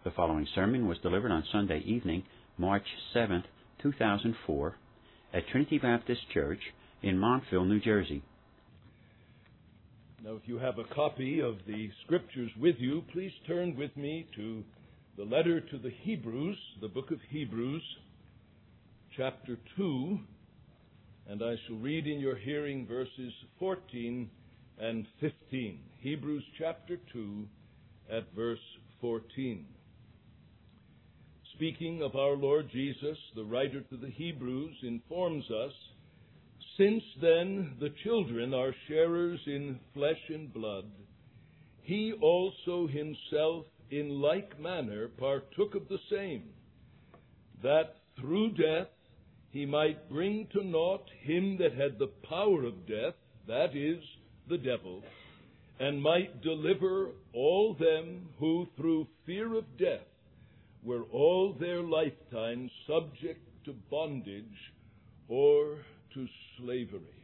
The following sermon was delivered on Sunday evening, March 7, 2004, at Trinity Baptist Church in Montville, New Jersey. Now, if you have a copy of the Scriptures with you, please turn with me to the letter to the Hebrews, the book of Hebrews, chapter 2, and I shall read in your hearing verses 14 and 15. Hebrews chapter 2 at verse 14. Speaking of our Lord Jesus, the writer to the Hebrews informs us, "Since then the children are sharers in flesh and blood, he also himself in like manner partook of the same, that through death he might bring to naught him that had the power of death, that is, the devil, and might deliver all them who through fear of death were all their lifetime subject to bondage or to slavery."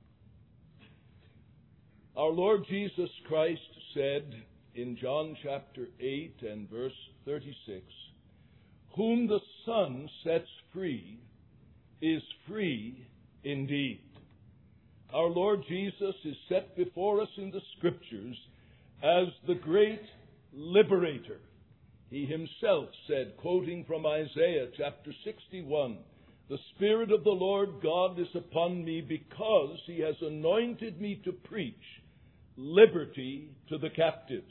Our Lord Jesus Christ said in John chapter 8 and verse 36, "Whom the Son sets free is free indeed." Our Lord Jesus is set before us in the Scriptures as the great liberator. He himself said, quoting from Isaiah chapter 61, "The Spirit of the Lord God is upon me because he has anointed me to preach liberty to the captives,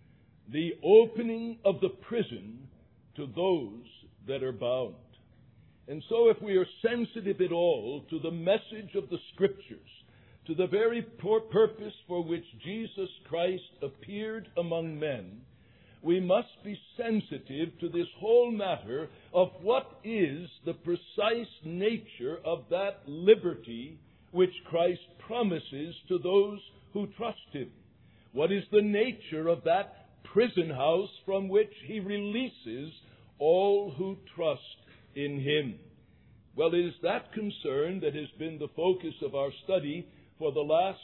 the opening of the prison to those that are bound." And so if we are sensitive at all to the message of the Scriptures, to the very purpose for which Jesus Christ appeared among men, we must be sensitive to this whole matter of what is the precise nature of that liberty which Christ promises to those who trust him. What is the nature of that prison house from which he releases all who trust in him? Well, it is that concern that has been the focus of our study for the last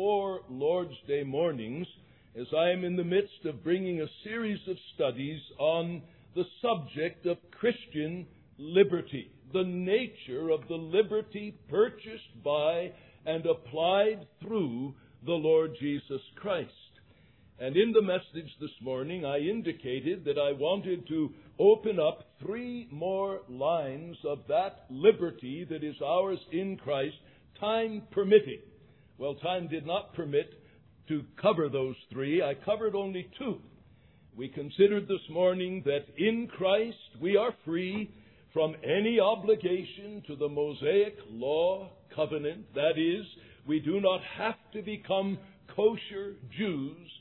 4 Lord's Day mornings, as I am in the midst of bringing a series of studies on the subject of Christian liberty, the nature of the liberty purchased by and applied through the Lord Jesus Christ. And in the message this morning, I indicated that I wanted to open up 3 more lines of that liberty that is ours in Christ, time permitting. Well, time did not permit to cover those 3. I covered only 2. We considered this morning that in Christ we are free from any obligation to the Mosaic law covenant. That is, we do not have to become kosher Jews,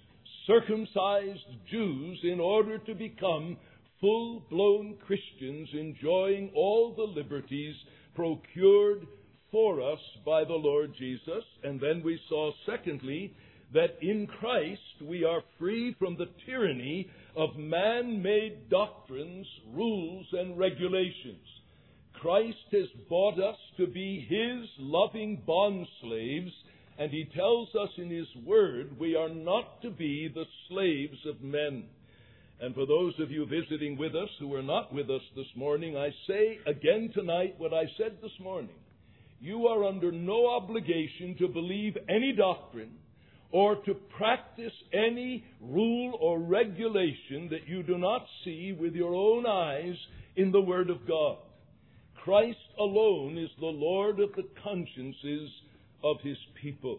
circumcised Jews, in order to become full-blown Christians enjoying all the liberties procured for us by the Lord Jesus. And then we saw, secondly, that in Christ we are free from the tyranny of man-made doctrines, rules, and regulations. Christ has bought us to be his loving bondslaves, and he tells us in his word we are not to be the slaves of men. And for those of you visiting with us who are not with us this morning, I say again tonight what I said this morning. You are under no obligation to believe any doctrine or to practice any rule or regulation that you do not see with your own eyes in the Word of God. Christ alone is the Lord of the consciences of his people.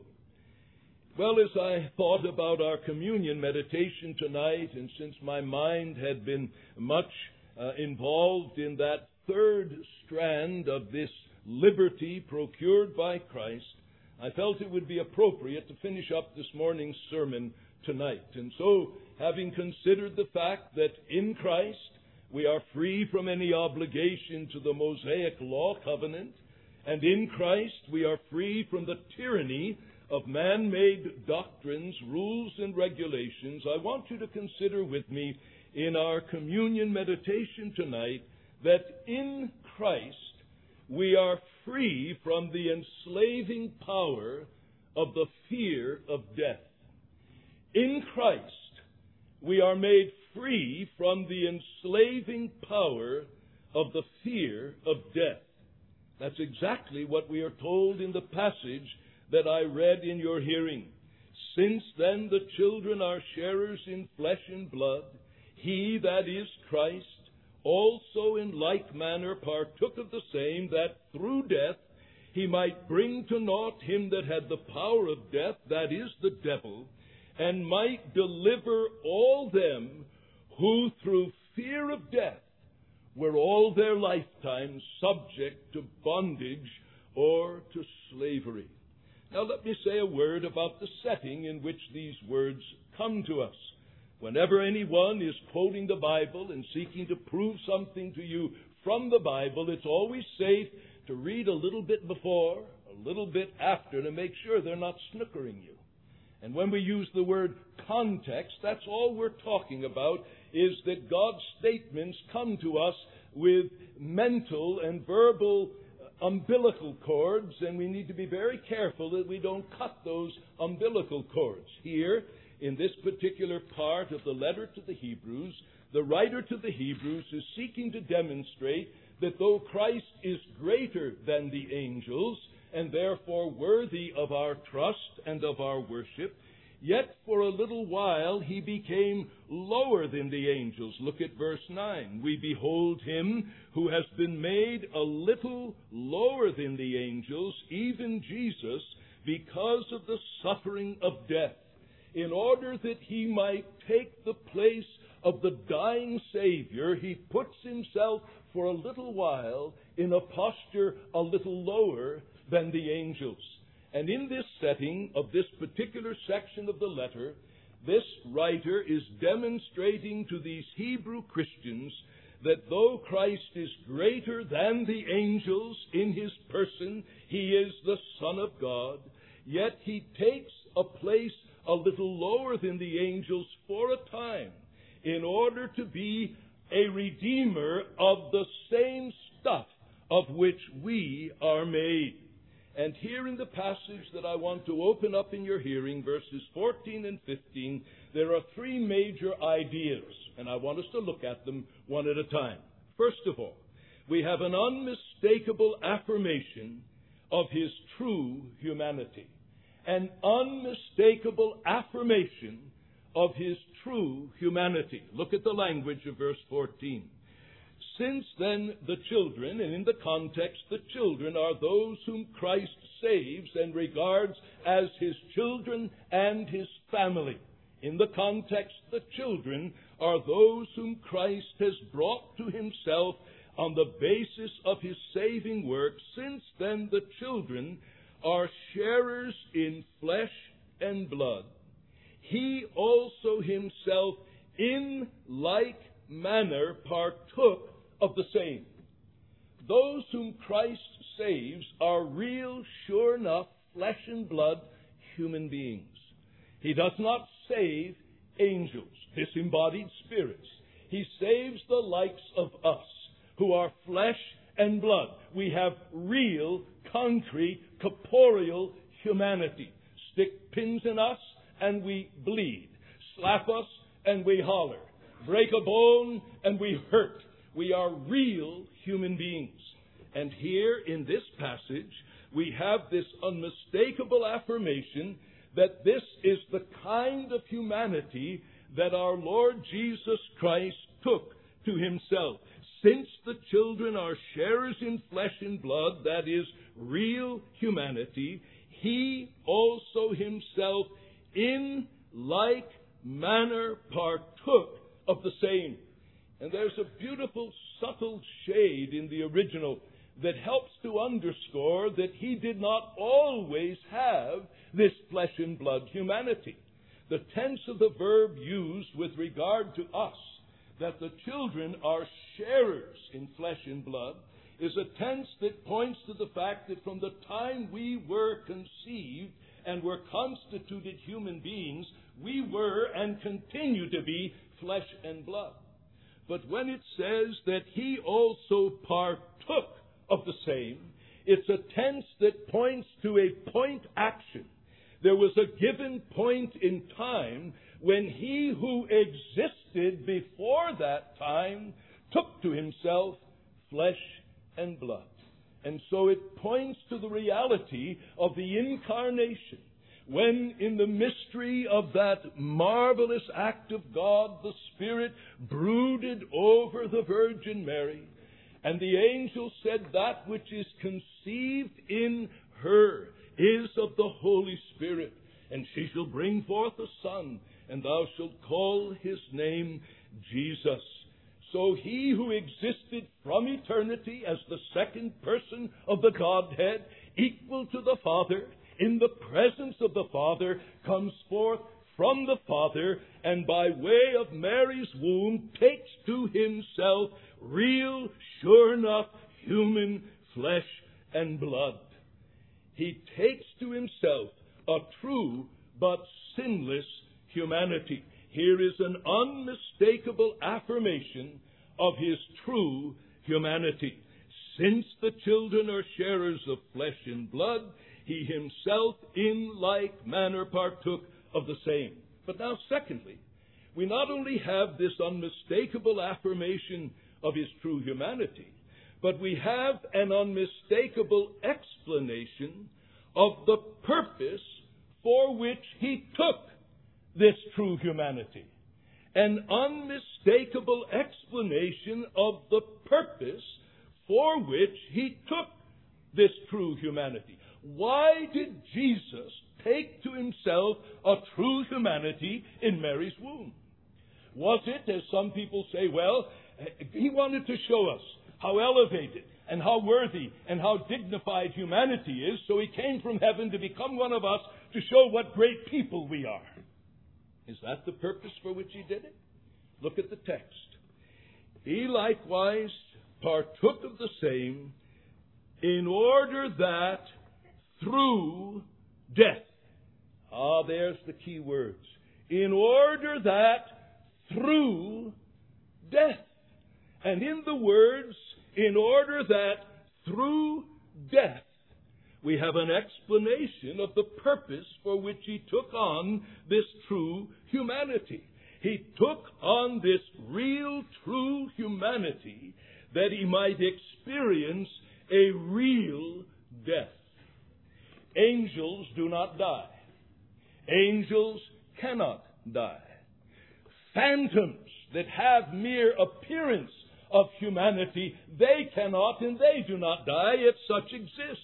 Well, as I thought about our communion meditation tonight, and since my mind had been much involved in that third strand of this liberty procured by Christ, I felt it would be appropriate to finish up this morning's sermon tonight. And so, having considered the fact that in Christ we are free from any obligation to the Mosaic law covenant, and in Christ we are free from the tyranny of man-made doctrines, rules, and regulations, I want you to consider with me in our communion meditation tonight that in Christ we are free from the enslaving power of the fear of death. In Christ we are made free from the enslaving power of the fear of death. That's exactly what we are told in the passage that I read in your hearing. Since then the children are sharers in flesh and blood, he, that is Christ, also in like manner partook of the same, that through death he might bring to naught him that had the power of death, that is the devil, and might deliver all them who through fear of death were all their lifetime subject to bondage or to slavery. Now let me say a word about the setting in which these words come to us. Whenever anyone is quoting the Bible and seeking to prove something to you from the Bible, it's always safe to read a little bit before, a little bit after, to make sure they're not snookering you. And when we use the word context, that's all we're talking about, is that God's statements come to us with mental and verbal umbilical cords, and we need to be very careful that we don't cut those umbilical cords. Here, in this particular part of the letter to the Hebrews, the writer to the Hebrews is seeking to demonstrate that though Christ is greater than the angels, and therefore worthy of our trust and of our worship, yet for a little while he became lower than the angels. Look at verse 9. We behold him who has been made a little lower than the angels, even Jesus, because of the suffering of death, in order that he might take the place of the dying Savior. He puts himself for a little while in a posture a little lower than the angels. And in this setting of this particular section of the letter, this writer is demonstrating to these Hebrew Christians that though Christ is greater than the angels in his person, he is the Son of God, yet he takes a place a little lower than the angels for a time in order to be a redeemer of the same stuff of which we are made. And here in the passage that I want to open up in your hearing, verses 14 and 15, there are three major ideas, and I want us to look at them one at a time. First of all, we have an unmistakable affirmation of his true humanity. An unmistakable affirmation of his true humanity. Look at the language of verse 14. Since then the children, and in the context the children are those whom Christ saves and regards as his children and his family. In the context the children are those whom Christ has brought to himself on the basis of his saving work. Since then the children are sharers in flesh and blood, he also himself in like manner partook of the same. Those whom Christ saves are real, sure enough, flesh and blood human beings. He does not save angels, disembodied spirits. He saves the likes of us, who are flesh and blood. We have real, concrete, corporeal humanity. Stick pins in us and we bleed. Slap us and we holler. Break a bone and we hurt. We are real human beings. And here in this passage, we have this unmistakable affirmation that this is the kind of humanity that our Lord Jesus Christ took to himself. Since the children are sharers in flesh and blood, that is, real humanity, he also himself in like manner partook of the same. And there's a beautiful, subtle shade in the original that helps to underscore that he did not always have this flesh and blood humanity. The tense of the verb used with regard to us, that the children are sharers in flesh and blood, is a tense that points to the fact that from the time we were conceived and were constituted human beings, we were and continue to be flesh and blood. But when it says that he also partook of the same, it's a tense that points to a point action. There was a given point in time when He who existed before that time took to Himself flesh and blood. And so it points to the reality of the incarnation, when in the mystery of that marvelous act of God, the Spirit brooded over the Virgin Mary, and the angel said, "That which is conceived in her is of the Holy Spirit, and she shall bring forth a son, and thou shalt call his name Jesus." So He who existed from eternity as the second person of the Godhead, equal to the Father, in the presence of the Father, comes forth from the Father, and by way of Mary's womb takes to Himself real, sure enough, human flesh and blood. He takes to Himself a true but sinless humanity. Here is an unmistakable affirmation of His true humanity. Since the children are sharers of flesh and blood, He Himself in like manner partook of the same. But now, secondly, we not only have this unmistakable affirmation of His true humanity, but we have an unmistakable explanation of the purpose for which He took this true humanity. An unmistakable explanation of the purpose for which He took this true humanity. Why did Jesus take to Himself a true humanity in Mary's womb? Was it, as some people say, well, He wanted to show us how elevated and how worthy and how dignified humanity is, so He came from heaven to become one of us to show what great people we are? Is that the purpose for which He did it? Look at the text. He likewise partook of the same, in order that through death. There's the key words. In order that through death. And in the words, in order that through death, we have an explanation of the purpose for which He took on this true humanity. He took on this real, true humanity that He might experience a real death. Angels do not die. Angels cannot die. Phantoms that have mere appearance of humanity, they cannot and they do not die if such exist.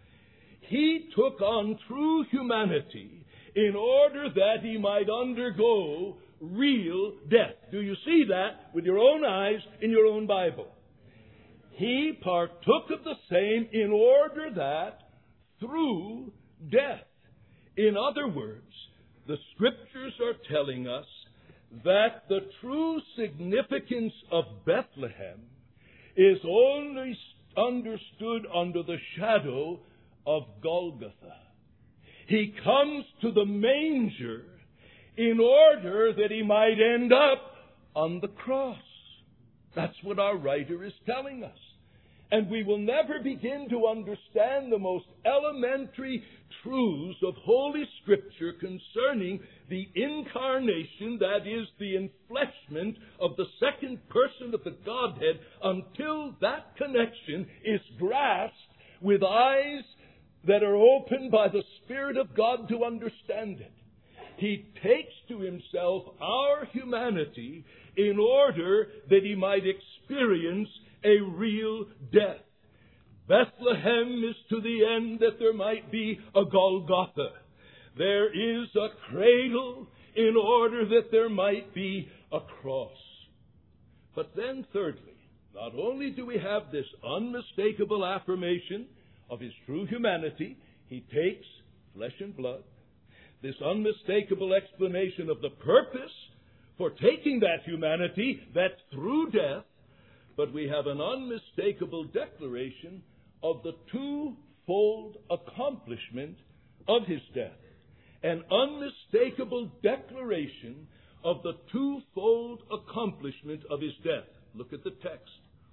He took on true humanity in order that He might undergo real death. Do you see that with your own eyes in your own Bible? He partook of the same in order that through death. In other words, the Scriptures are telling us that the true significance of Bethlehem is only understood under the shadow of Golgotha. He comes to the manger in order that He might end up on the cross. That's what our writer is telling us. And we will never begin to understand the most elementary truths of Holy Scripture concerning the incarnation, that is, the enfleshment of the second person of the Godhead, until that connection is grasped with eyes that are opened by the Spirit of God to understand it. He takes to Himself our humanity in order that He might experience a real death. Bethlehem is to the end that there might be a Golgotha. There is a cradle in order that there might be a cross. But then thirdly, not only do we have this unmistakable affirmation of His true humanity, He takes flesh and blood, this unmistakable explanation of the purpose for taking that humanity, that through death, but we have an unmistakable declaration of the twofold accomplishment of His death. An unmistakable declaration of the twofold accomplishment of His death. Look at the text.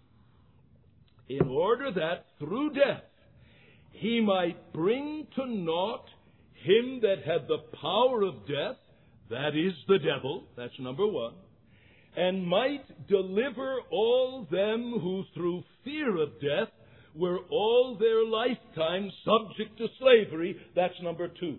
In order that through death He might bring to naught him that had the power of death, that is the devil, that's number one, and might deliver all them who through fear of death were all their lifetime subject to slavery, that's number two.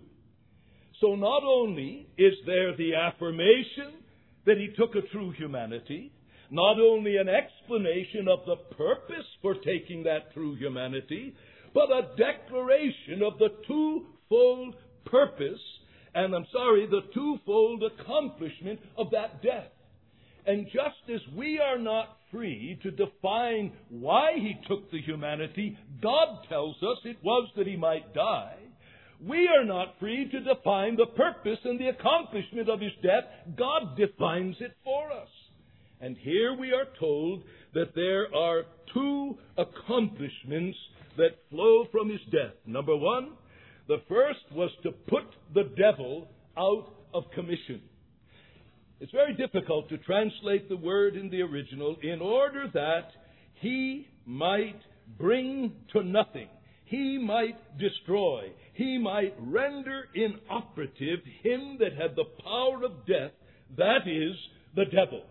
So not only is there the affirmation that he took a true humanity, not only an explanation of the purpose for taking that true humanity, but a declaration of the twofold purpose, the twofold accomplishment of that death. And just as we are not free to define why he took the humanity, God tells us it was that he might die. We are not free to define the purpose and the accomplishment of his death. God defines it for us. And here we are told that there are two accomplishments that flow from his death. Number one, the first was to put the devil out of commission. It's very difficult to translate the word in the original, in order that he might bring to nothing, he might destroy, he might render inoperative him that had the power of death, that is, the devil.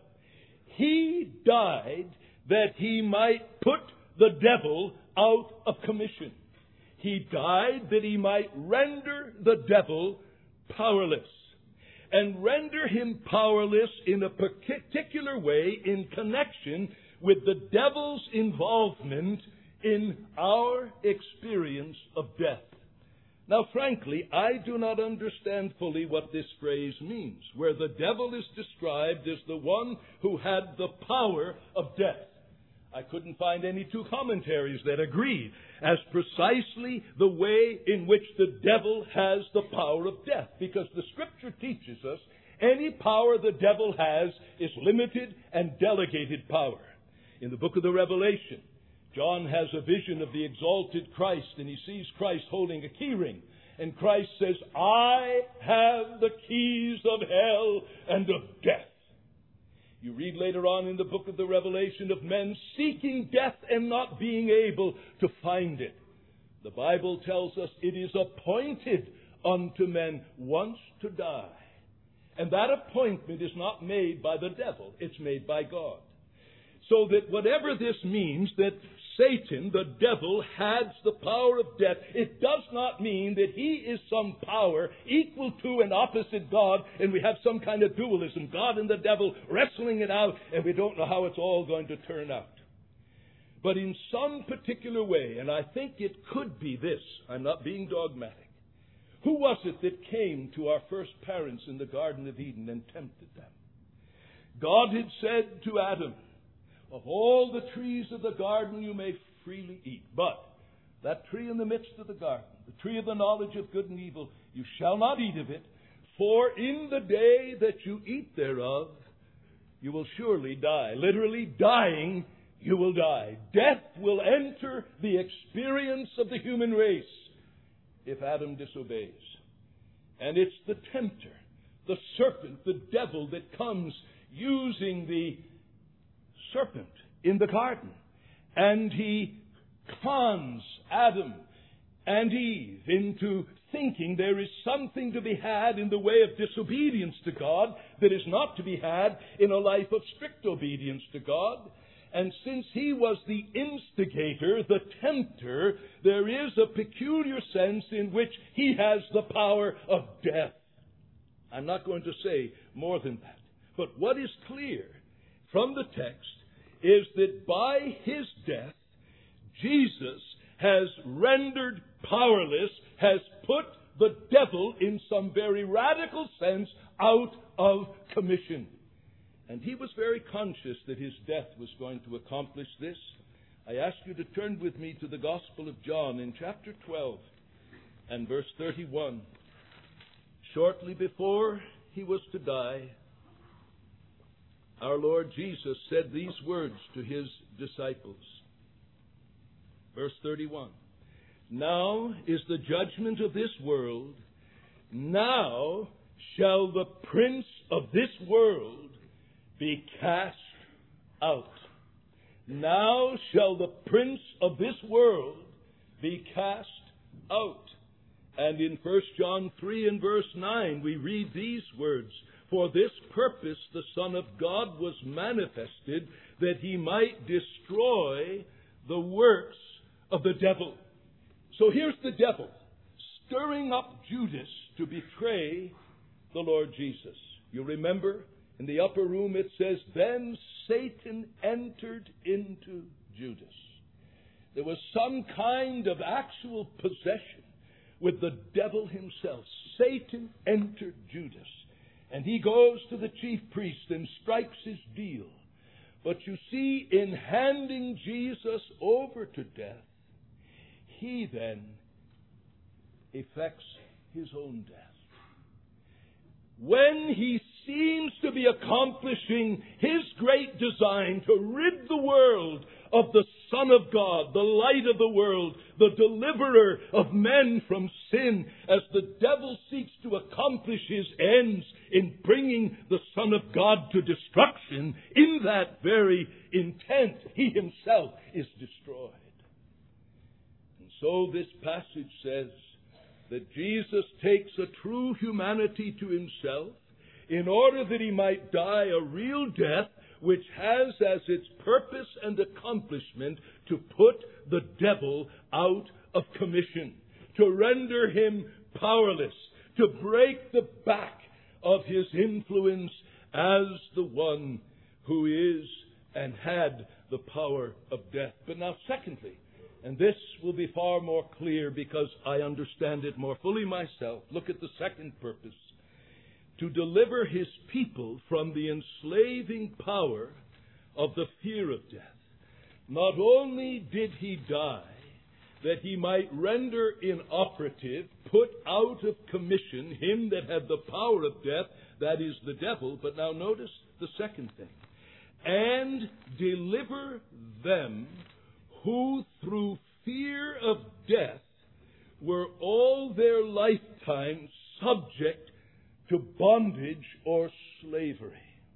He died that he might put the devil out of commission. He died that he might render the devil powerless. And render him powerless in a particular way in connection with the devil's involvement in our experience of death. Now, frankly, I do not understand fully what this phrase means, where the devil is described as the one who had the power of death. I couldn't find any two commentaries that agree as precisely the way in which the devil has the power of death, because the Scripture teaches us any power the devil has is limited and delegated power. In the book of the Revelation, John has a vision of the exalted Christ, and he sees Christ holding a key ring. And Christ says, I have the keys of hell and of death. You read later on in the book of the Revelation of men seeking death and not being able to find it. The Bible tells us it is appointed unto men once to die. And that appointment is not made by the devil, it's made by God. So that whatever this means, that Satan, the devil, has the power of death, it does not mean that he is some power equal to and opposite God, and we have some kind of dualism, God and the devil wrestling it out, and we don't know how it's all going to turn out. But in some particular way, and I think it could be this, I'm not being dogmatic, who was it that came to our first parents in the Garden of Eden and tempted them? God had said to Adam, of all the trees of the garden you may freely eat, but that tree in the midst of the garden, the tree of the knowledge of good and evil, you shall not eat of it, for in the day that you eat thereof, you will surely die. Literally, dying, you will die. Death will enter the experience of the human race if Adam disobeys. And it's the tempter, the serpent, the devil that comes using the serpent in the garden. And he cons Adam and Eve into thinking there is something to be had in the way of disobedience to God that is not to be had in a life of strict obedience to God. And since he was the instigator, the tempter, there is a peculiar sense in which he has the power of death. I'm not going to say more than that. But what is clear from the text is that by his death, Jesus has rendered powerless, has put the devil in some very radical sense out of commission. And he was very conscious that his death was going to accomplish this. I ask you to turn with me to the Gospel of John in chapter 12 and verse 31. Shortly before he was to die, our Lord Jesus said these words to his disciples. Verse 31. Now is the judgment of this world. Now shall the prince of this world be cast out. Now shall the prince of this world be cast out. And in 1 John 3 and verse 9, we read these words, "For this purpose the Son of God was manifested, that he might destroy the works of the devil." So here's the devil, stirring up Judas to betray the Lord Jesus. You remember, in the upper room it says, "Then Satan entered into Judas." There was some kind of actual possession with the devil himself. Satan entered Judas. And he goes to the chief priest and strikes his deal. But you see, in handing Jesus over to death, he then effects his own death. When he seems to be accomplishing his great design to rid the world of the Son of God, the light of the world, the deliverer of men from sin, as the devil seeks to accomplish his ends in bringing the Son of God to destruction, in that very intent, he himself is destroyed. And so this passage says that Jesus takes a true humanity to himself in order that he might die a real death, which has as its purpose and accomplishment to put the devil out of commission, to render him powerless, to break the back of his influence as the one who is and had the power of death. But now, secondly, and this will be far more clear because I understand it more fully myself. Look at the second purpose. To deliver his people from the enslaving power of the fear of death. Not only did he die that he might render inoperative, put out of commission him that had the power of death, that is the devil, but now notice the second thing. And deliver them who through fear of death were all their lifetime subject to bondage or slavery.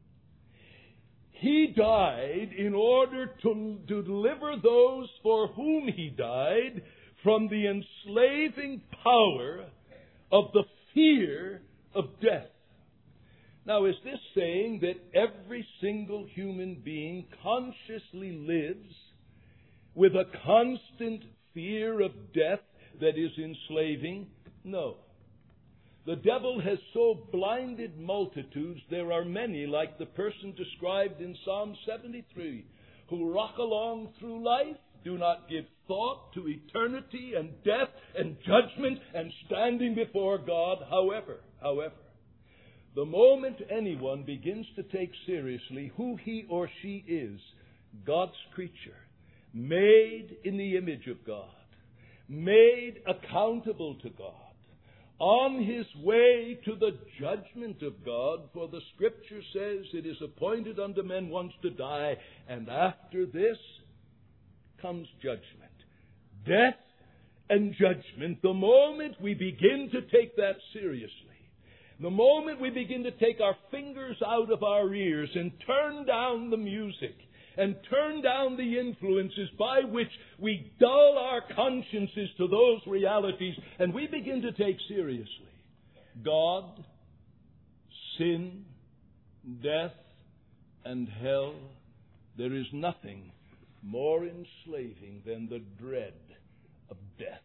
He died in order to deliver those for whom he died from the enslaving power of the fear of death. Now, is this saying that every single human being consciously lives with a constant fear of death that is enslaving? No. The devil has so blinded multitudes, there are many, like the person described in Psalm 73, who rock along through life, do not give thought to eternity and death and judgment and standing before God. However, the moment anyone begins to take seriously who he or she is, God's creature, made in the image of God, made accountable to God, on his way to the judgment of God, for the Scripture says it is appointed unto men once to die, and after this comes judgment. Death and judgment. The moment we begin to take that seriously, the moment we begin to take our fingers out of our ears and turn down the music, and turn down the influences by which we dull our consciences to those realities, and we begin to take seriously God, sin, death, and hell, there is nothing more enslaving than the dread of death.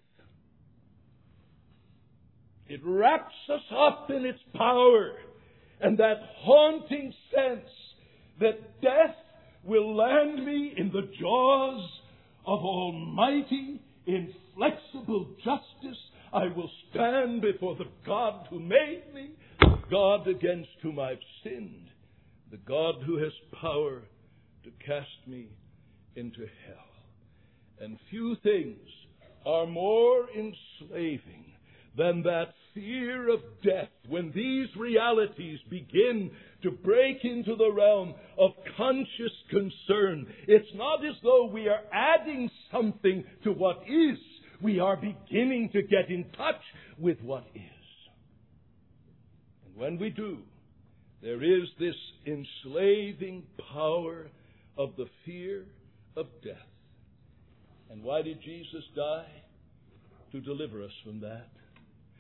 It wraps us up in its power, and that haunting sense that death will land me in the jaws of almighty, inflexible justice. I will stand before the God who made me, the God against whom I've sinned, the God who has power to cast me into hell. And few things are more enslaving than that fear of death when these realities begin to break into the realm of conscious concern. It's not as though we are adding something to what is. We are beginning to get in touch with what is. And when we do, there is this enslaving power of the fear of death. And why did Jesus die? To deliver us from that.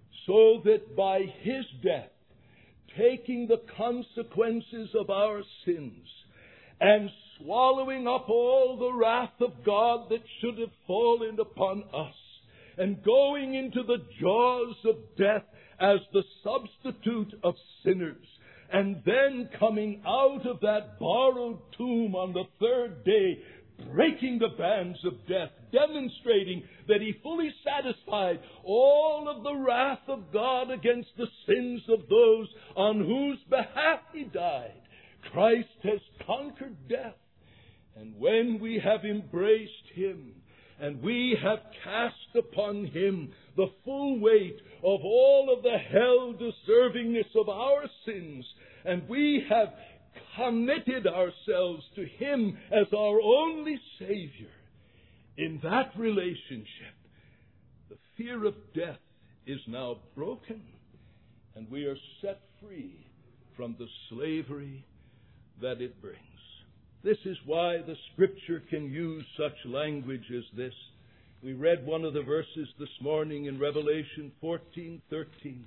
so that by His death, taking the consequences of our sins and swallowing up all the wrath of God that should have fallen upon us, and going into the jaws of death as the substitute of sinners, and then coming out of that borrowed tomb on the third day, breaking the bands of death, demonstrating that He fully satisfied all of the wrath of God against the sins of those on whose behalf He died. Christ has conquered death. And when we have embraced Him, and we have cast upon Him the full weight of all of the hell-deservingness of our sins, and we have committed ourselves to Him as our only Savior, in that relationship, the fear of death is now broken, and we are set free from the slavery that it brings. This is why the Scripture can use such language as this. We read one of the verses this morning in Revelation 14:13.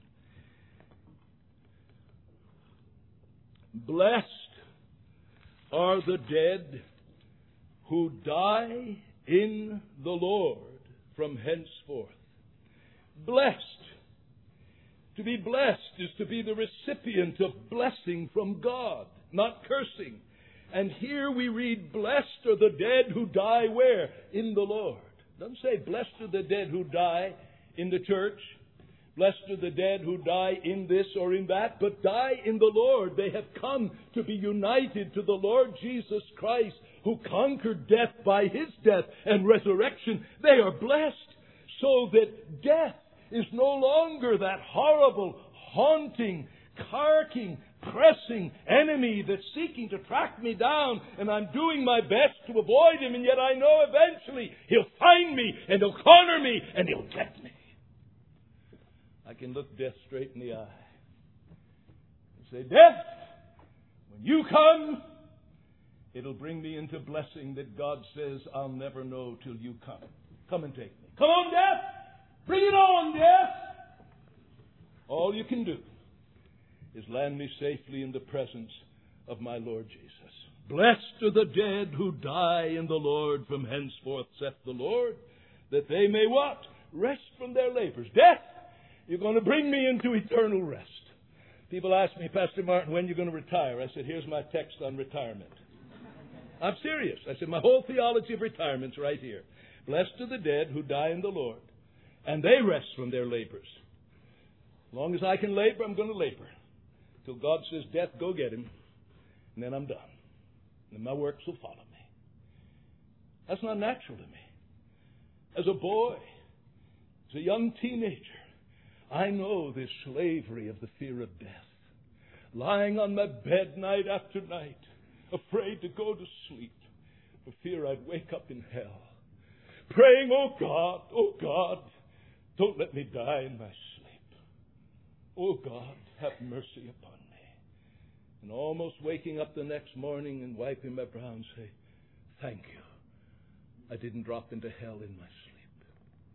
Blessed are the dead who die in the Lord from henceforth. Blessed. To be blessed is to be the recipient of blessing from God, not cursing. And here we read, blessed are the dead who die where? In the Lord. It doesn't say, blessed are the dead who die in the church. Blessed are the dead who die in this or in that, but die in the Lord. They have come to be united to the Lord Jesus Christ, who conquered death by His death and resurrection. They are blessed, so that death is no longer that horrible, haunting, carking, pressing enemy that's seeking to track me down, and I'm doing my best to avoid him, and yet I know eventually he'll find me, and he'll corner me, and he'll get me. I can look death straight in the eye and say, death, when you come, it'll bring me into blessing that God says I'll never know till you come. Come and take me. Come on, death! Bring it on, death! All you can do is land me safely in the presence of my Lord Jesus. Blessed are the dead who die in the Lord from henceforth, saith the Lord, that they may what? Rest from their labors. Death, you're going to bring me into eternal rest. People ask me, Pastor Martin, when are you going to retire? I said, here's my text on retirement. I'm serious. I said, my whole theology of retirement's right here. Blessed are the dead who die in the Lord, and they rest from their labors. As long as I can labor, I'm going to labor. Till God says, death, go get him. And then I'm done. And then my works will follow me. That's not natural to me. As a boy, as a young teenager, I know this slavery of the fear of death. Lying on my bed night after night, afraid to go to sleep, for fear I'd wake up in hell. Praying, oh God, don't let me die in my sleep. Oh God, have mercy upon me. And almost waking up the next morning and wiping my brow and say, thank you. I didn't drop into hell in my sleep.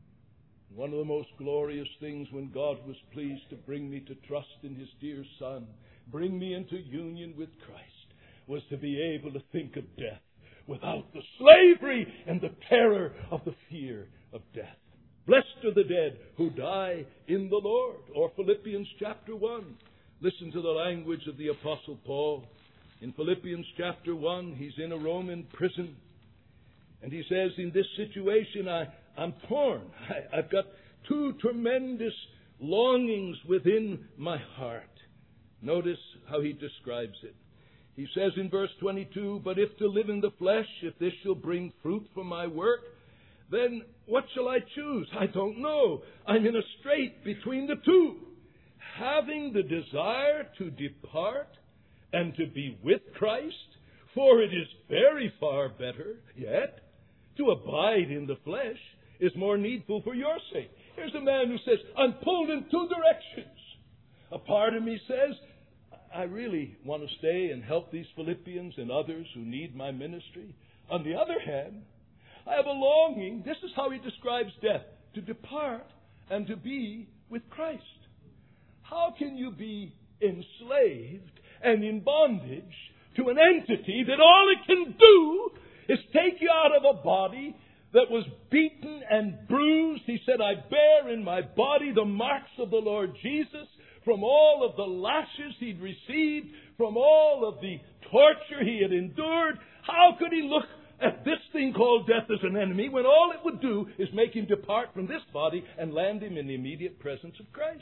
And one of the most glorious things when God was pleased to bring me to trust in His dear Son, bring me into union with Christ, was to be able to think of death without the slavery and the terror of the fear of death. Blessed are the dead who die in the Lord. Or Philippians chapter 1. Listen to the language of the Apostle Paul. In Philippians chapter 1, he's in a Roman prison. And he says, in this situation, I'm torn. I've got two tremendous longings within my heart. Notice how he describes it. He says in verse 22, but if to live in the flesh, if this shall bring fruit for my work, then what shall I choose? I don't know. I'm in a strait between the two. Having the desire to depart and to be with Christ, for it is very far better, yet, to abide in the flesh is more needful for your sake. Here's a man who says, I'm pulled in two directions. A part of me says, I really want to stay and help these Philippians and others who need my ministry. On the other hand, I have a longing, this is how he describes death, to depart and to be with Christ. How can you be enslaved and in bondage to an entity that all it can do is take you out of a body that was beaten and bruised? He said, I bear in my body the marks of the Lord Jesus, from all of the lashes he'd received, from all of the torture he had endured. How could he look at this thing called death as an enemy when all it would do is make him depart from this body and land him in the immediate presence of Christ?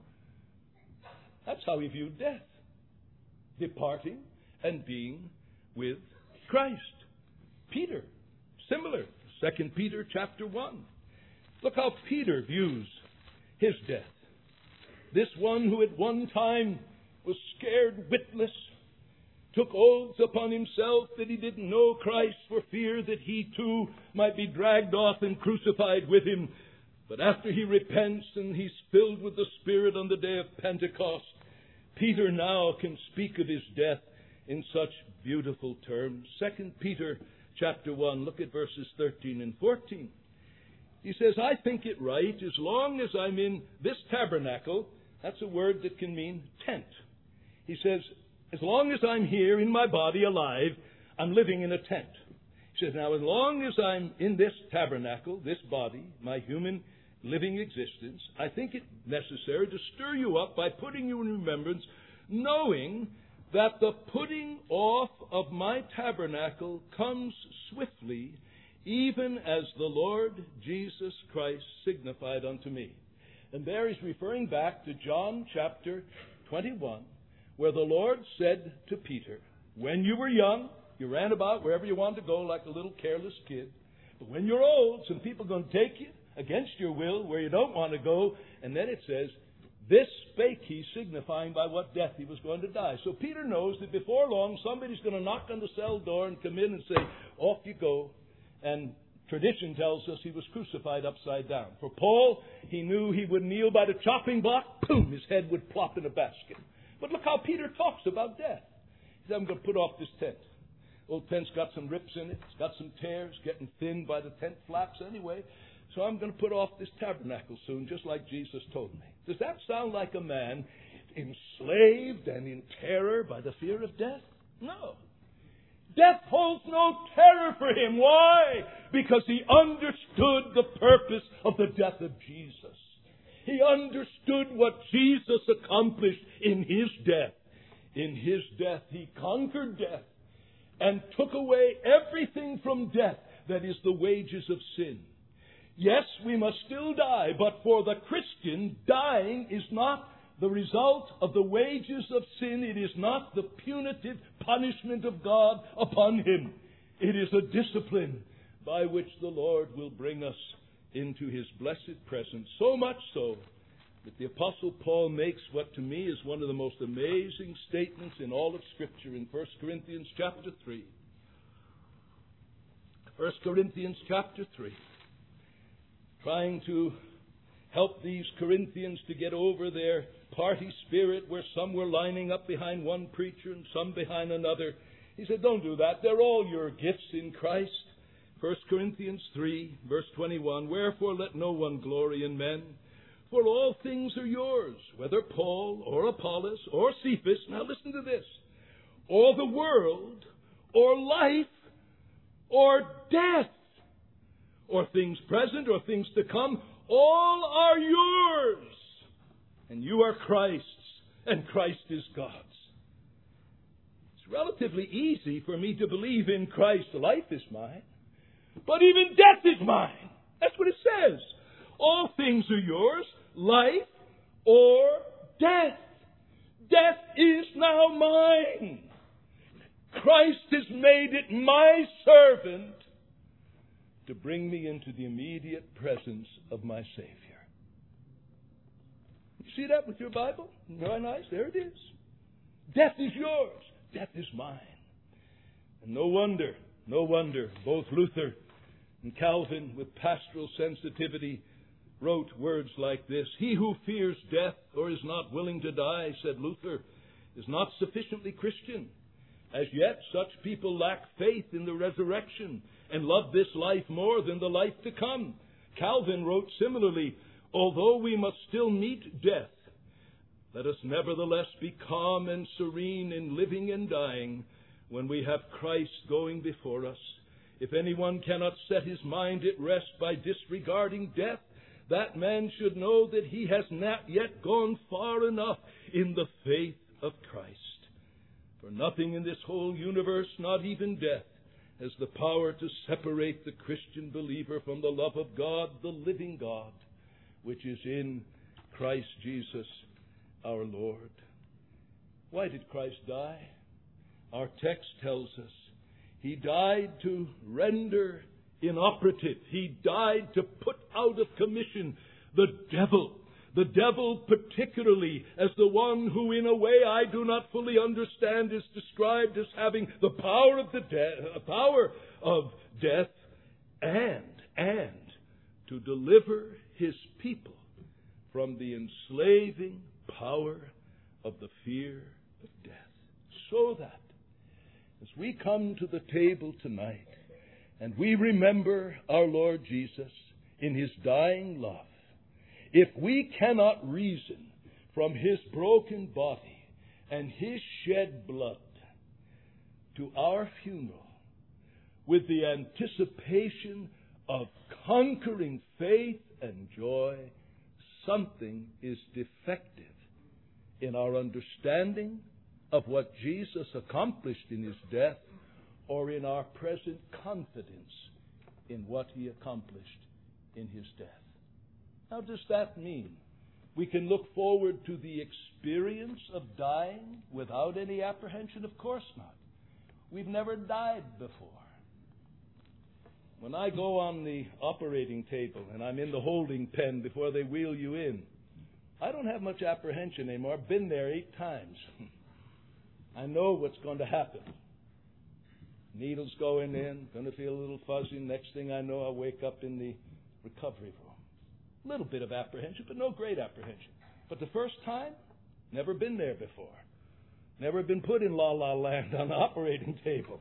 That's how he viewed death. Departing and being with Christ. Peter, similar. 2 Peter chapter 1. Look how Peter views his death. This one who at one time was scared witless, took oaths upon himself that he didn't know Christ for fear that he too might be dragged off and crucified with him. But after he repents and he's filled with the Spirit on the day of Pentecost, Peter now can speak of his death in such beautiful terms. 2 Peter chapter 1, look at verses 13 and 14. He says, I think it right, as long as I'm in this tabernacle, that's a word that can mean tent. He says, as long as I'm here in my body alive, I'm living in a tent. He says, now as long as I'm in this tabernacle, this body, my human living existence, I think it necessary to stir you up by putting you in remembrance, knowing that the putting off of my tabernacle comes swiftly, even as the Lord Jesus Christ signified unto me. And there he's referring back to John chapter 21, where the Lord said to Peter, when you were young, you ran about wherever you wanted to go like a little careless kid. But when you're old, some people are going to take you against your will where you don't want to go. And then it says, this spake he, signifying by what death he was going to die. So Peter knows that before long somebody's going to knock on the cell door and come in and say, off you go. And tradition tells us he was crucified upside down. For Paul, he knew he would kneel by the chopping block, boom, his head would plop in a basket. But look how Peter talks about death. He said, I'm going to put off this tent. Old tent's got some rips in it. It's got some tears, getting thin by the tent flaps anyway. So I'm going to put off this tabernacle soon, just like Jesus told me. Does that sound like a man enslaved and in terror by the fear of death? No. Death holds no terror for him. Why? Because he understood the purpose of the death of Jesus. He understood what Jesus accomplished in his death. In his death, he conquered death and took away everything from death that is the wages of sin. Yes, we must still die, but for the Christian, dying is not the result of the wages of sin. It is not the punitive punishment of God upon him. It is a discipline by which the Lord will bring us into his blessed presence. So much so that the Apostle Paul makes what to me is one of the most amazing statements in all of Scripture in 1 Corinthians chapter 3. 1 Corinthians chapter 3. Trying to help these Corinthians to get over their party spirit where some were lining up behind one preacher and some behind another. He said, don't do that. They're all your gifts in Christ. 1 Corinthians 3, verse 21, wherefore let no one glory in men, for all things are yours, whether Paul or Apollos or Cephas, now listen to this, or the world, or life, or death, or things present, or things to come, all are yours. And you are Christ's, and Christ is God's. It's relatively easy for me to believe in Christ. Life is mine. But even death is mine. That's what it says. All things are yours, life or death. Death is now mine. Christ has made it my servant to bring me into the immediate presence of my Savior. You see that with your Bible? Very nice. There it is. Death is yours. Death is mine. And no wonder, both Luther and Calvin, with pastoral sensitivity, wrote words like this. He who fears death or is not willing to die, said Luther, is not sufficiently Christian. As yet, such people lack faith in the resurrection and love this life more than the life to come. Calvin wrote similarly, although we must still meet death, let us nevertheless be calm and serene in living and dying when we have Christ going before us. If anyone cannot set his mind at rest by disregarding death, that man should know that he has not yet gone far enough in the faith of Christ. For nothing in this whole universe, not even death, has the power to separate the Christian believer from the love of God, the living God, which is in Christ Jesus our Lord. Why did Christ die? Our text tells us He died to render inoperative. He died to put out of commission the devil. The devil particularly as the one who, in a way I do not fully understand, is described as having the power of death and to deliver his people from the enslaving power of the fear of death. So that as we come to the table tonight and we remember our Lord Jesus in his dying love, if we cannot reason from his broken body and his shed blood to our funeral with the anticipation of conquering faith and joy, something is defective in our understanding of what Jesus accomplished in his death, or in our present confidence in what he accomplished in his death. How does that mean? We can look forward to the experience of dying without any apprehension? Of course not. We've never died before. When I go on the operating table and I'm in the holding pen before they wheel you in, I don't have much apprehension anymore. I've been there 8 times. I know what's going to happen. Needles going in, going to feel a little fuzzy. Next thing I know, I'll wake up in the recovery room. A little bit of apprehension, but no great apprehension. But the first time, never been there before. Never been put in la-la land on the operating table.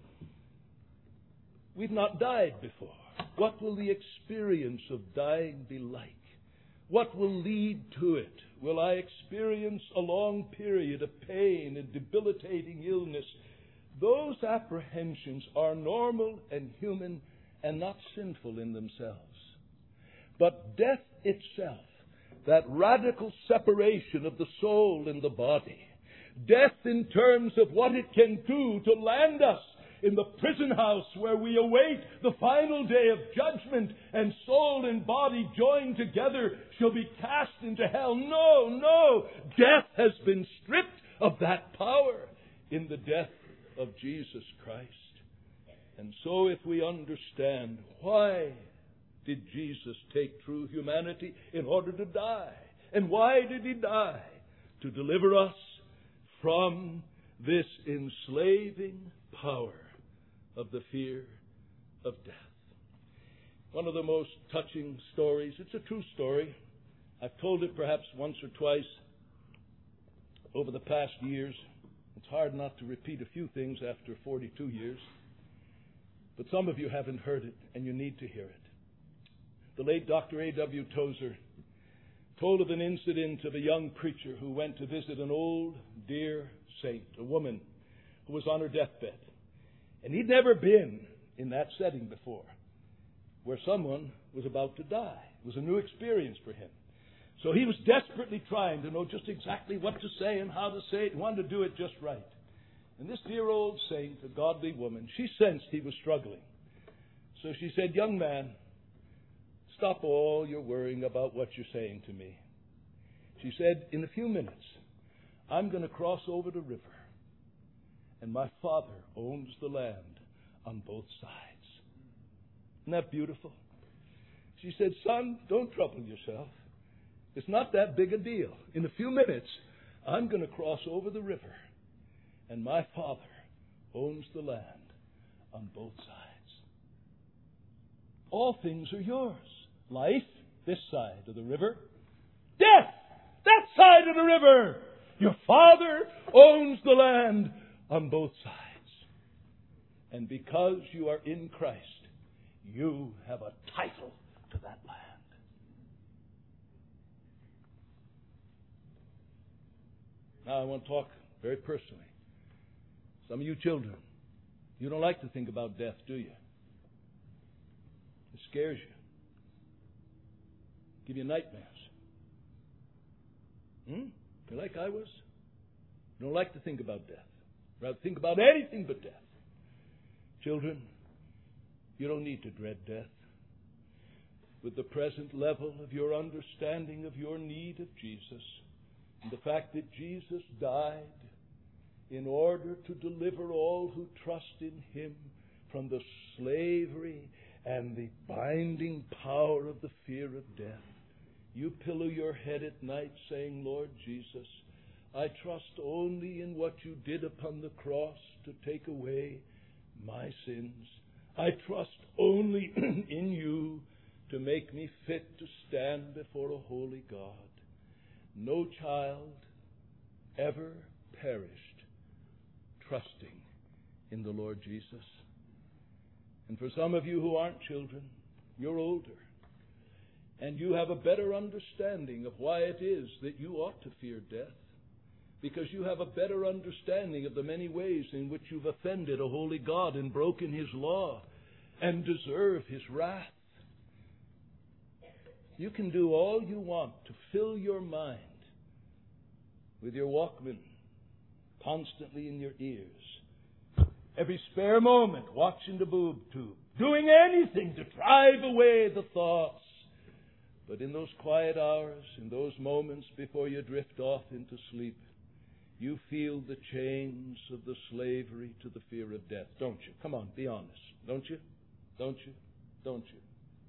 We've not died before. What will the experience of dying be like? What will lead to it? Will I experience a long period of pain and debilitating illness? Those apprehensions are normal and human and not sinful in themselves. But death itself, that radical separation of the soul and the body, death in terms of what it can do to land us in the prison house where we await the final day of judgment and soul and body joined together shall be cast into hell. No. Death has been stripped of that power in the death of Jesus Christ. And so if we understand why did Jesus take true humanity in order to die, and why did he die? To deliver us from this enslaving power of the fear of death. One of the most touching stories, it's a true story. I've told it perhaps once or twice over the past years. It's hard not to repeat a few things after 42 years. But some of you haven't heard it, and you need to hear it. The late Dr. A.W. Tozer told of an incident of a young preacher who went to visit an old, dear saint, a woman who was on her deathbed. And he'd never been in that setting before, where someone was about to die. It was a new experience for him. So he was desperately trying to know just exactly what to say and how to say it. He wanted to do it just right. And this dear old saint, a godly woman, she sensed he was struggling. So she said, "Young man, stop all your worrying about what you're saying to me." She said, "In a few minutes, I'm going to cross over the river. And my Father owns the land on both sides." Isn't that beautiful? She said, "Son, don't trouble yourself. It's not that big a deal. In a few minutes, I'm going to cross over the river. And my Father owns the land on both sides. All things are yours. Life, this side of the river. Death, that side of the river. Your Father owns the land on both sides. And because you are in Christ, you have a title to that land." Now I want to talk very personally. Some of you children, you don't like to think about death, do you? It scares you. Give you nightmares. You're like I was. You don't like to think about death. Rather think about anything but death. Children, you don't need to dread death. With the present level of your understanding of your need of Jesus, and the fact that Jesus died in order to deliver all who trust in Him from the slavery and the binding power of the fear of death, you pillow your head at night saying, Lord Jesus, I trust only in what you did upon the cross to take away my sins. I trust only in you to make me fit to stand before a holy God. No child ever perished trusting in the Lord Jesus. And for some of you who aren't children, you're older, and you have a better understanding of why it is that you ought to fear death, because you have a better understanding of the many ways in which you've offended a holy God and broken His law and deserve His wrath. You can do all you want to fill your mind with your Walkman constantly in your ears. Every spare moment watching the boob tube, doing anything to drive away the thoughts. But in those quiet hours, in those moments before you drift off into sleep, you feel the chains of the slavery to the fear of death, don't you? Come on, be honest. Don't you? Don't you? Don't you?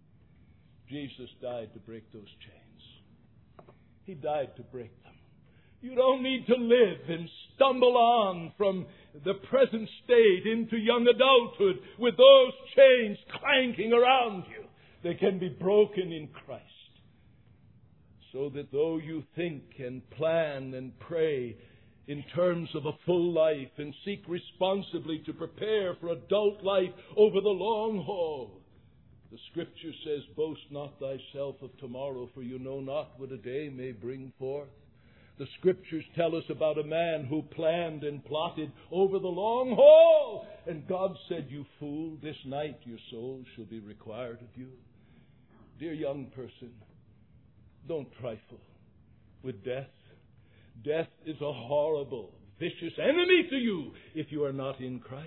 Jesus died to break those chains. He died to break them. You don't need to live and stumble on from the present state into young adulthood with those chains clanking around you. They can be broken in Christ. So that though you think and plan and pray in terms of a full life and seek responsibly to prepare for adult life over the long haul, the Scripture says, boast not thyself of tomorrow, for you know not what a day may bring forth. The Scriptures tell us about a man who planned and plotted over the long haul. And God said, you fool, this night your soul shall be required of you. Dear young person, don't trifle with death. Death is a horrible, vicious enemy to you if you are not in Christ.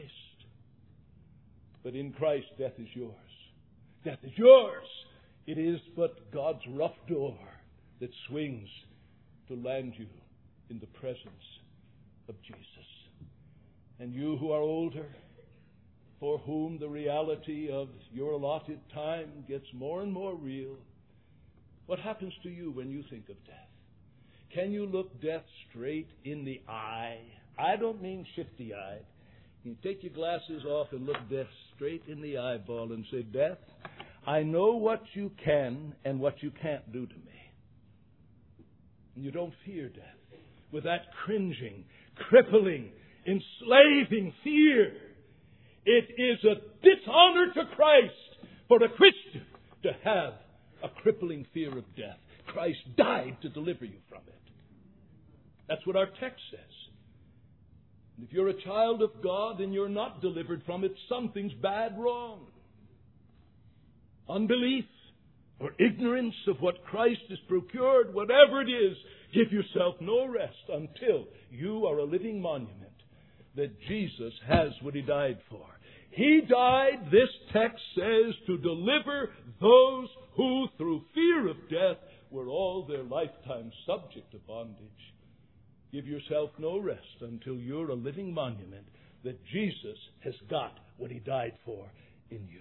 But in Christ, death is yours. Death is yours. It is but God's rough door that swings to land you in the presence of Jesus. And you who are older, for whom the reality of your allotted time gets more and more real, what happens to you when you think of death? Can you look death straight in the eye? I don't mean shifty-eyed. You take your glasses off and look death straight in the eyeball and say, Death, I know what you can and what you can't do to me. And you don't fear death with that cringing, crippling, enslaving fear. It is a dishonor to Christ for a Christian to have a crippling fear of death. Christ died to deliver you from it. That's what our text says. And if you're a child of God and you're not delivered from it, something's bad wrong. Unbelief or ignorance of what Christ has procured, whatever it is, give yourself no rest until you are a living monument that Jesus has what He died for. He died, this text says, to deliver those who, through fear of death, were all their lifetime subject to bondage. Give yourself no rest until you're a living monument that Jesus has got what He died for in you.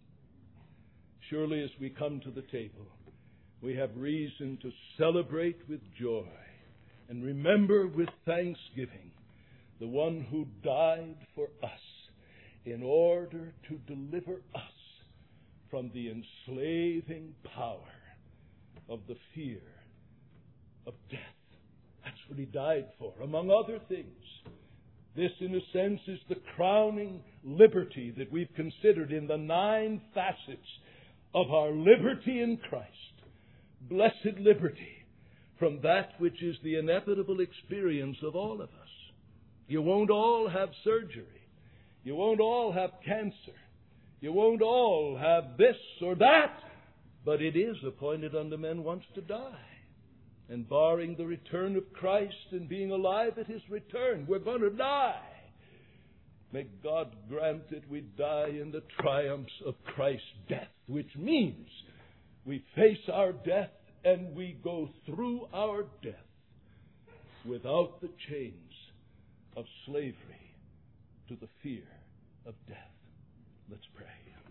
Surely as we come to the table, we have reason to celebrate with joy and remember with thanksgiving the one who died for us in order to deliver us from the enslaving power of the fear of death. That's what He died for, among other things. This, in a sense, is the crowning liberty that we've considered in the 9 facets of our liberty in Christ. Blessed liberty from that which is the inevitable experience of all of us. You won't all have surgery. You won't all have cancer. You won't all have this or that. But it is appointed unto men once to die. And barring the return of Christ and being alive at His return, we're going to die. May God grant that we die in the triumphs of Christ's death, which means we face our death and we go through our death without the chains of slavery to the fear of death. Let's pray.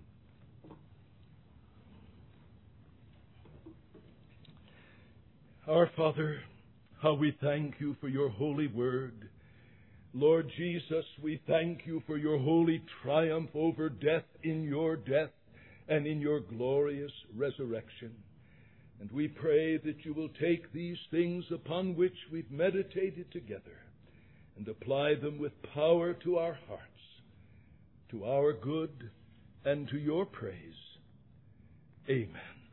Our Father, how we thank You for Your holy word. Lord Jesus, we thank You for Your holy triumph over death in Your death and in Your glorious resurrection. And we pray that You will take these things upon which we've meditated together and apply them with power to our hearts, to our good and to Your praise. Amen.